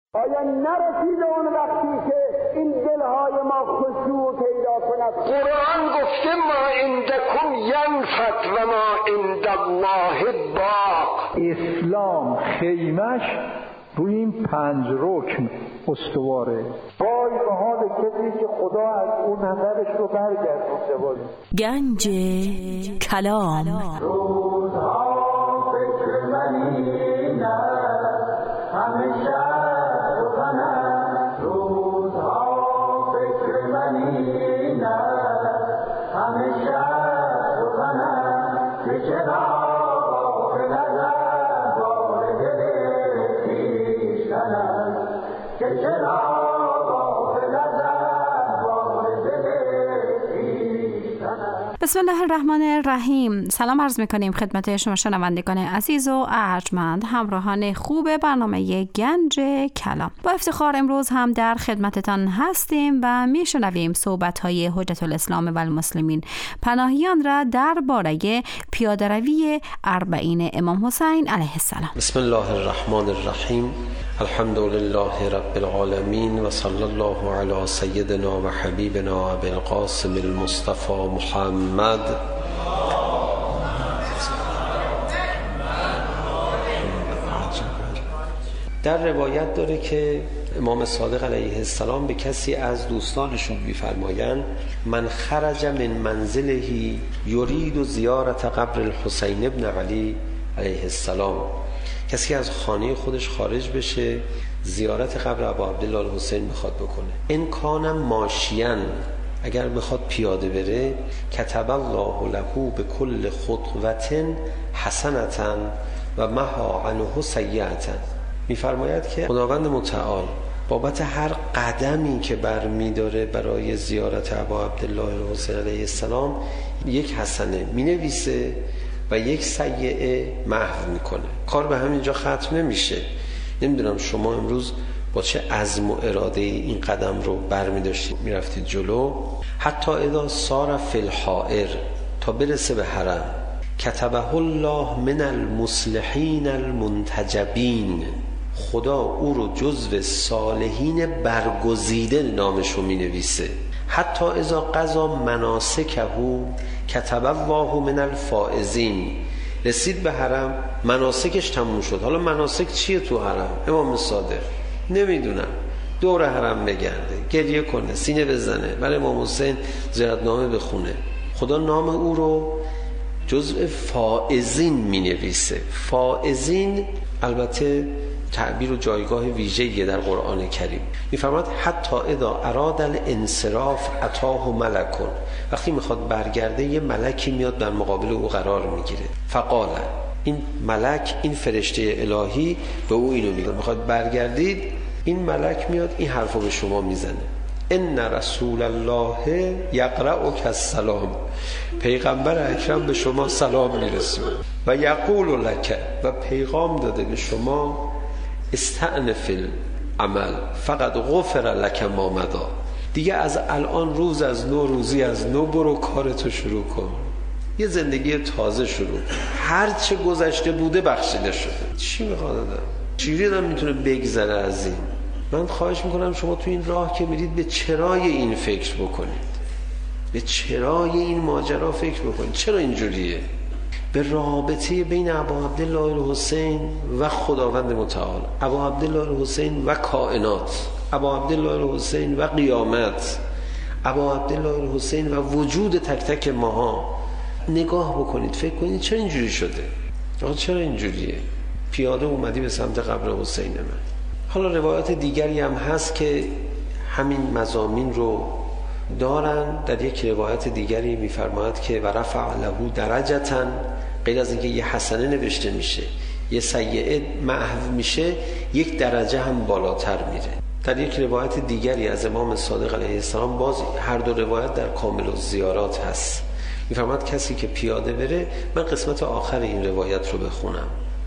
آیا نرسید اون وقتی که این دلهای ما خشوع پیدا کند؟ قرآن گفته ما عندکم ینفد و ما عند الله باق. اسلام خیمش روی این 5 رکن استواره. وای به حال کسی که خدا از اون نظرش رو برگردونده باشه. گنج کلام. روزها فکر منی نه همیشه روزها فکر منی نه همیشه روزها که چرا غافل ازم بار دل پیش کنم که چرا غافل ازم بار دل پیش کنم. بسم الله الرحمن الرحیم. سلام عرض میکنیم خدمت شما شنوندگان عزیز و ارجمند، همراهان خوب برنامه گنج کلام. با افتخار امروز هم در خدمتتان هستیم و میشنویم صحبت‌های حجت الاسلام و المسلمین پناهیان را درباره پیاده‌روی 40 امام حسین علیه السلام. بسم الله الرحمن الرحیم. الحمد لله رب العالمین و صلی الله علی سیدنا و حبیبنا ابی القاسم المصطفى محمد. در روایت داره که امام صادق علیه السلام به کسی از دوستانشون می‌فرمایند من خرج من منزله یرید زیارت قبر الحسین ابن علی علیه السلام، کسی از خانه خودش خارج بشه زیارت قبر ابو عبدالله الحسین بخواد بکنه، ان کان ماشیاً، اگر بخواد پیاده بره، کتب الله له بكل خطوة حسنة و محا عنه سیئة. میفرماید که خداوند متعال بابت هر قدمی که برمی داره برای زیارت ابا عبدالله الحسین علیه السلام یک حسنه می نویسه و یک سیئه محو میکنه. کار به همینجا ختم نمیشه. نمیدونم شما امروز با چه عزم و اراده این قدم رو برمی داشتید می رفتید جلو. حتی اذا صار فی الحائر، تا برسه به حرم، کتبه الله من المصلحین المنتجبین، خدا او رو جزو صالحین برگزیده نامش رو می نویسه. حتی اذا قضا مناسکه کتب الله من الفائزین، رسید به حرم مناسکش تموم شد. حالا مناسک چیه تو حرم؟ امام صادق نمیدونم، دور حرم بگرده، گریه کنه، سینه بزنه، برای امام حسین زیارتنامه بخونه. خدا نام او رو جزء فائزین می نویسه. فائزین البته تعبیر و جایگاه ویژه‌ای در قرآن کریم. می‌فرماید حتی اذا اراد الانصراف اتاه ملک، وقتی میخواد برگرده یه ملکی میاد در مقابل او قرار میگیره. فقال، این ملک، این فرشته الهی به او اینو میگه میخواد برگردید، این ملک میاد این حرفو به شما میزنه: ان رسول الله یقرأک السلام، پیغمبر اکرم به شما سلام میرسونه، و یقول لک، و پیغام داده به شما استأنف العمل فقط غفر لک ما مضی، دیگه از الان روز از نو، روزی از نو، برو کارتو شروع کن، یه زندگی تازه شروع، هر چه گذشته بوده بخشیده شده. چی میخواد آدم؟ چجوری آدم میتونه بگذره از این؟ من خواهش میکنم شما تو این راه که میرید به چرای این فکر بکنید، به چرای این ماجرا فکر بکنید. چرا اینجوریه؟ به رابطه بین ابا عبدالله الحسین و خداوند متعال، ابا عبدالله الحسین و کائنات، ابا عبدالله الحسین و قیامت، ابا عبدالله الحسین و وجود تک تک ماها نگاه بکنید، فکر کنید چرا اینجوری شده؟ چرا اینجوریه؟ پیاده اومدی به سمت قبر حسین من. حالا روایات دیگری هم هست که همین مضامین رو دارن. در یک روایت دیگری میفرماید که و رفع له درجةً، غیر از اینکه یه حسنه نوشته میشه، یه سیئه محو میشه، یک درجه هم بالاتر میره. در یک روایت دیگری از امام صادق علیه السلام، باز هر دو روایت در کامل الزیارات هست، میفرماید کسی که پیاده بره، من قسمت آخر این روایت رو بخونم: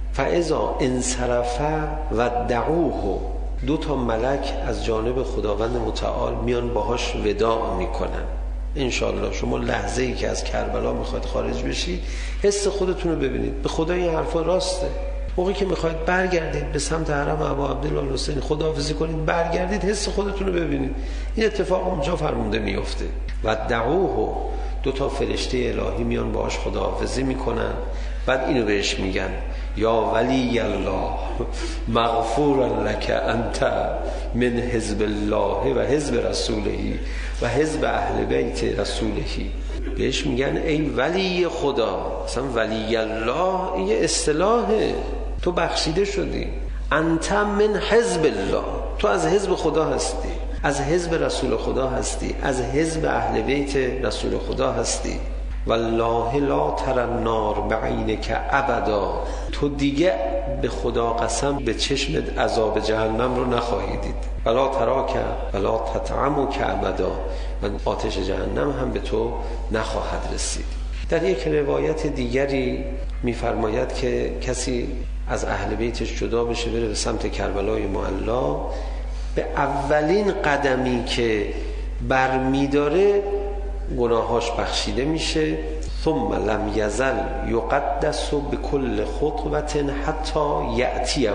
فاذا انصرف و دعوه، 2 ملک از جانب خداوند متعال میان باهاش وداع میکنن. انشالله شما لحظه ای که از کربلا میخواید خارج بشید، حس خودتون رو ببینید، به خدا این حرفا راسته، موقعی که میخواید برگردید به سمت حرم ابا عبدالله الحسین خداحافظی کنید، برگردید حس خودتون رو ببینید. این اتفاق اونجا فرموده میفته. و دعوه، 2 فرشته الهی میان باهاش خداحافظی میکنن، بعد اینو بهش میگن یا ولی الله مغفور لک انت من حزب الله و حزب رسوله و حزب اهل بیت رسوله. بهش میگن ای ولی خدا. اصلا ولی الله این اصطلاحه، تو بخشیده شدی. انت من حزب الله، تو از حزب خدا هستی، از حزب رسول خدا هستی، از حزب اهل بیت رسول خدا هستی. والله لا تر النار بعینک ابدا، تو دیگه به خدا قسم به چشمت عذاب جهنم رو نخواهی دید. ولا تراک ولا تطعمک ابدا، و آتش جهنم هم به تو نخواهد رسید. در یک روایت دیگری میفرماید که کسی از اهل بیتش جدا بشه بره به سمت کربلای معلا، به اولین قدمی که برمیداره گناهاش بخشیده میشه. ثم لم یزل یقدس بكل خطوه حتی یأتیه،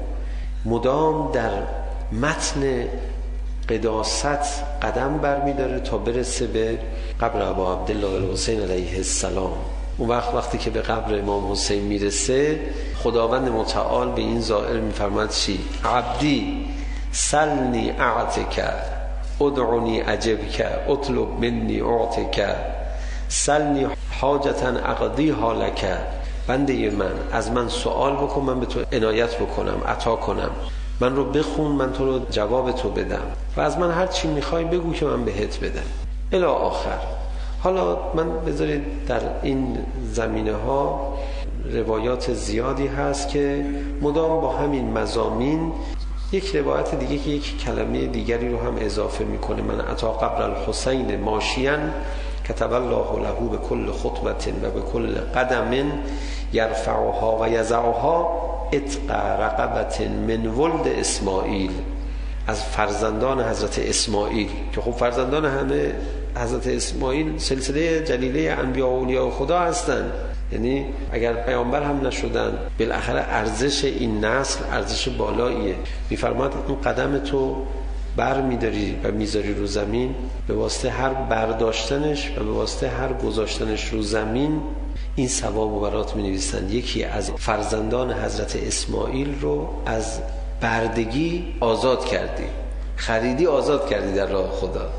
مدام در متن قداست قدم برمیداره تا برسه به قبر ابا عبدالله الحسین علیه السلام. اون وقتی که به قبر امام حسین میرسه، خداوند متعال به این زائر میفرماد چی؟ عبدی سلنی اعتک ادعنی اجبک اطلب منی اعتک سلنی حاجتا اقضیها لک. بنده من، از من سوال بکن من به تو عنایت بکنم، عطا کنم. من رو بخون من تو رو جواب تو بدم، و از من هر چی میخوای بگو که من بهت بدم الی آخر. حالا من بذارید در این زمینه ها روایات زیادی هست که مدام با همین مضامین، یک روایت دیگه که یک کلمه دیگری رو هم اضافه میکنه، من اتا قبر الحسین ماشیاً کتب الله له به کل خطوه و به کل قدم یرفعها و یضعها اتق رقبه من ولد اسماعیل. از فرزندان حضرت اسماعیل، که خب فرزندان همه حضرت اسماعیل سلسله جلیله انبیاء و اولیاء خدا هستن، یعنی اگر پیامبر هم نشدن بالاخره ارزش این نسل ارزش بالاییه. میفرماد این قدم تو بر میداری و میذاری رو زمین، به واسطه هر برداشتنش و به واسطه هر گذاشتنش رو زمین این ثواب و برات می نویسند. یکی از فرزندان حضرت اسماعیل رو از بردگی آزاد کردی، خریدی آزاد کردی در راه خدا.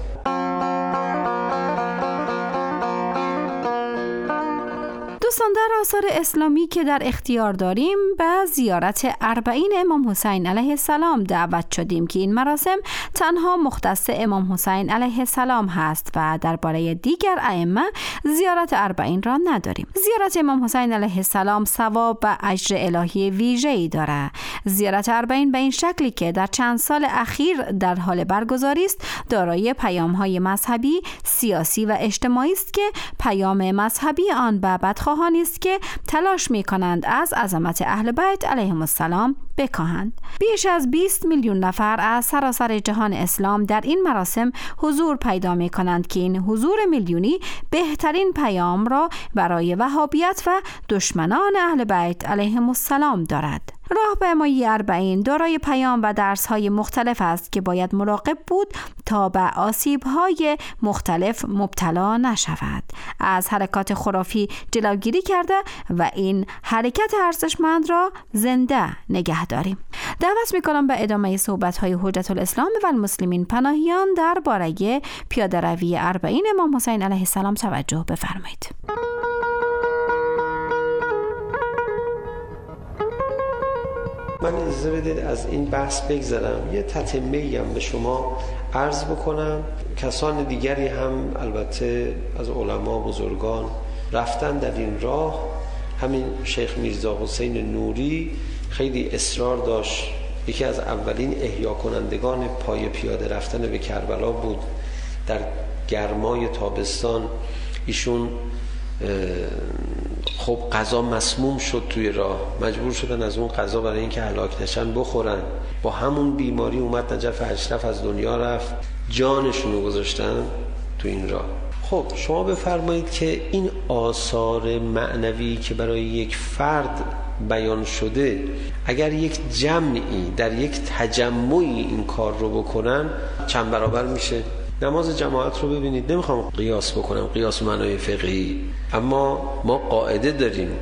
دوستان، در آثار اسلامی که در اختیار داریم به زیارت اربعین امام حسین علیه السلام دعوت شدیم که این مراسم تنها مختص امام حسین علیه السلام هست و درباره دیگر ائمه زیارت اربعین را نداریم. زیارت امام حسین علیه السلام ثواب و اجر الهی ویژه‌ای دارد. زیارت اربعین به این شکلی که در چند سال اخیر در حال برگزاری است، دارای پیام‌های مذهبی، سیاسی و اجتماعی است که پیام مذهبی آن به بدخواهان است که تلاش می‌کنند از عظمت اهل بیت علیهم السلام بکاهند. بیش از 20 میلیون نفر از سراسر جهان اسلام در این مراسم حضور پیدا می‌کنند که این حضور میلیونی بهترین پیام را برای وهابیت و دشمنان اهل بیت علیهم السلام دارد. راهپیمایی اربعین دارای پیام و درس‌های مختلف است که باید مراقب بود تا به آسیب‌های مختلف مبتلا نشود. از حرکات خرافی جلوگیری کرده و این حرکت ارزشمند را زنده نگه داریم. دعوت می‌کنم به ادامه صحبت‌های حجت الاسلام و المسلمین پناهیان درباره پیاده‌روی اربعین امام حسین علیه السلام توجه بفرمایید. من اجازه بدید از این بحث بگذرم، یه تتمه‌ای هم به شما عرض بکنم. کسان دیگری هم البته از علما بزرگان رفتن در این راه. همین شیخ میرزا حسین نوری خیلی اصرار داشت، یکی از اولین احیا کنندگان پای پیاده رفتن به کربلا بود. در گرمای تابستان ایشون خب غذا مسموم شد توی راه، مجبور شدن از اون غذا برای اینکه هلاک نشن بخورن. با همون بیماری اومد نجف اشرف، از دنیا رفت، جانشون رو گذاشتن تو این راه. خب شما بفرمایید که این آثار معنوی که برای یک فرد بیان شده اگر یک جمعی در یک تجمعی این کار رو بکنن چند برابر میشه. نماز جماعت رو ببینید، نمیخوام قیاس بکنم، قیاس معنای فقهی، اما ما قاعده داریم،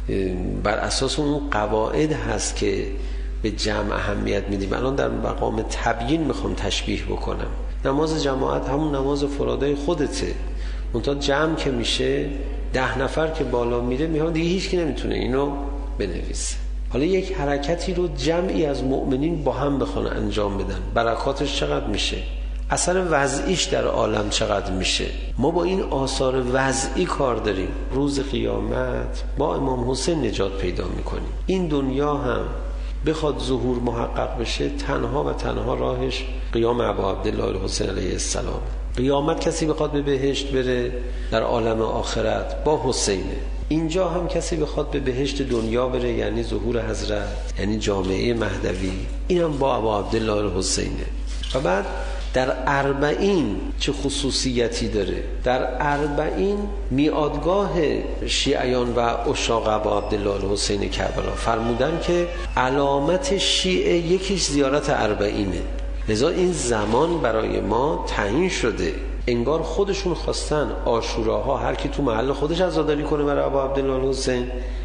بر اساس اون قواعد هست که به جمع اهمیت میدیم. الان در مقام تبیین میخوام تشبیه بکنم. نماز جماعت همون نماز فرادای خودته، منتها جمع که میشه 10 نفر که بالا میره میان دیگه هیچ کی نمیتونه اینو بنویسه. حالا یک حرکتی رو جمعی از مؤمنین با هم بخوان انجام بدن، برکاتش چقدر میشه؟ اثر وضعیش در عالم چقدر میشه؟ ما با این آثار وضعی کار داریم. روز قیامت با امام حسین نجات پیدا میکنیم. این دنیا هم بخواد ظهور محقق بشه، تنها و تنها راهش قیام ابا عبدالله الحسین علیه السلام. قیامت کسی بخواد به بهشت بره در عالم آخرت با حسینه. اینجا هم کسی بخواد به بهشت دنیا بره، یعنی ظهور حضرت، یعنی جامعه مهدوی، اینم با ابا عبدالله الحسینه. و بعد در 40 چه خصوصیتی داره؟ در 40 میادگاه شیعیان و عشاق ابا عبدالله الحسین کربلا فرمودن که علامت شیعه یکیش زیارت 40. لذا این زمان برای ما تعیین شده، انگار خودشون خواستن عاشوراها هر کی تو محل خودش عزاداری کنه برای ابا عبدالله الحسین،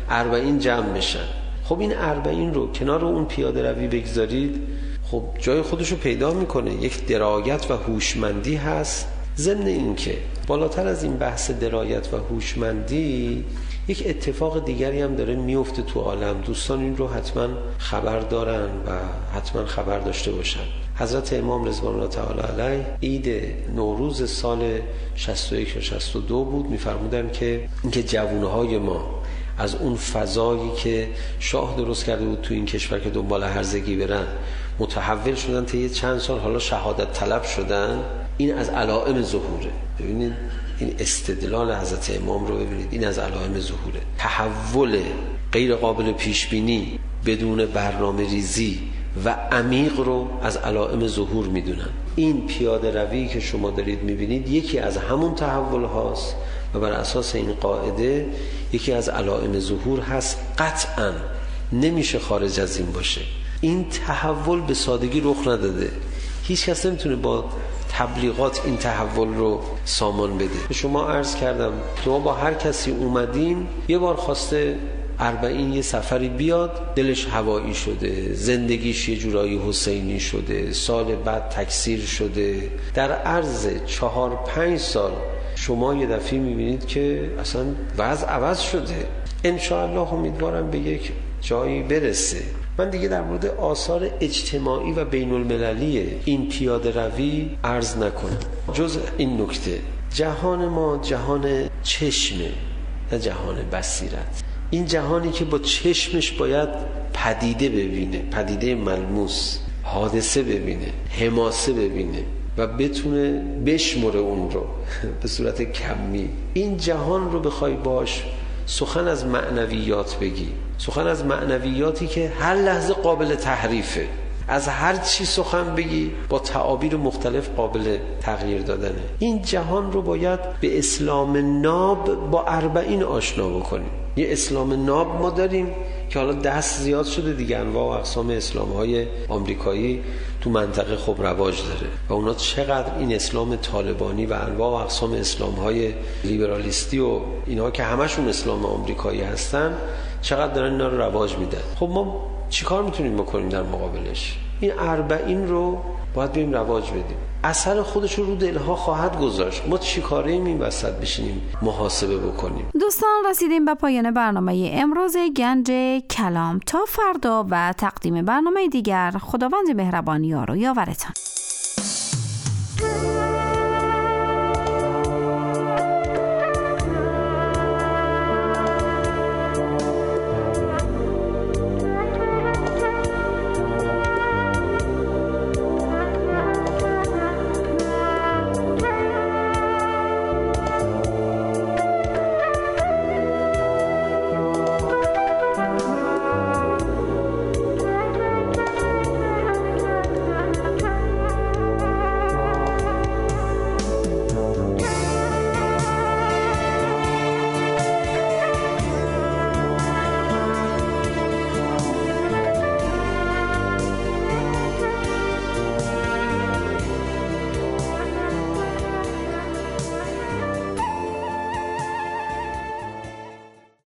40 جمع بشن. خب این 40 رو کنار اون پیاده روی بگذارید، خب جای خودشو پیدا میکنه، یک درایت و هوشمندی هست. ضمن این که بالاتر از این بحث درایت و هوشمندی یک اتفاق دیگری هم داره میفته تو عالم. دوستان این رو حتما خبر دارن و حتما خبر داشته باشن. حضرت امام رضوان الله تعالی علیه عید نوروز سال 61 یا 62 بود، میفرمودن که اینکه جوانهای ما از اون فضایی که شاه درست کرده بود تو این کشور که دنبال هرزگی برن متحول شدن تا یه چند سال حالا شهادت طلب شدن. این از علائم ظهوره. ببینید این استدلال حضرت امام رو ببینید، این از علائم ظهوره. تحول غیر قابل پیش بینی بدون برنامه ریزی و عمیق رو از علائم ظهور میدونن. این پیاده روی که شما دارید میبینید یکی از همون تحول هاست و بر اساس این قاعده یکی از علائم ظهور هست. قطعا نمیشه خارج از این باشه. این تحول به سادگی رخ نداده، هیچ کس نمیتونه با تبلیغات این تحول رو سامان بده. به شما عرض کردم که ما با هر کسی اومدیم یه بار خواسته 40 یه سفری بیاد، دلش هوایی شده، زندگیش یه جورایی حسینی شده، سال بعد تکثیر شده. در عرض 4-5 سال شما یه دفعه میبینید که اصلا وضع عوض شده. انشاءالله امیدوارم به یک جایی برسه. من دیگه در مورد آثار اجتماعی و بین المللی این پیاده روی عرض نکنم، جز این نکته: جهان ما جهان چشمه، نه جهان بصیرت. این جهانی که با چشمش باید پدیده ببینه، پدیده ملموس، حادثه ببینه، حماسه ببینه و بتونه بشمره اون رو به صورت کمی. این جهان رو بخوای باش سخن از معنویات بگی، سخن از معنویاتی که هر لحظه قابل تحریفه، از هر چی سخن بگی با تعابیر مختلف قابل تغییر دادنه. این جهان رو باید به اسلام ناب با 40 آشنا بکنیم. یه اسلام ناب ما داریم که حالا دست زیاد شده دیگه، انواع و اقسام اسلام‌های آمریکایی تو منطقه خب رواج داره و اونا چقدر این اسلام طالبانی و انواع و اقسام اسلام‌های لیبرالیستی و اینها که همشون اسلام آمریکایی هستن چقدر دارن اینا رو رواج میدن. خب ما چیکار میتونیم بکنیم در مقابلش؟ این 40 رو باید بریم رواج بدیم. اثر خودش رو دلها خواهد گذاشت. ما چیکاره این وسط بشینیم محاسبه بکنیم؟ دوستان رسیدیم به پایان برنامه امروز گنج کلام. تا فردا و تقدیم برنامه دیگر، خداوند مهربان یار و یاورتان.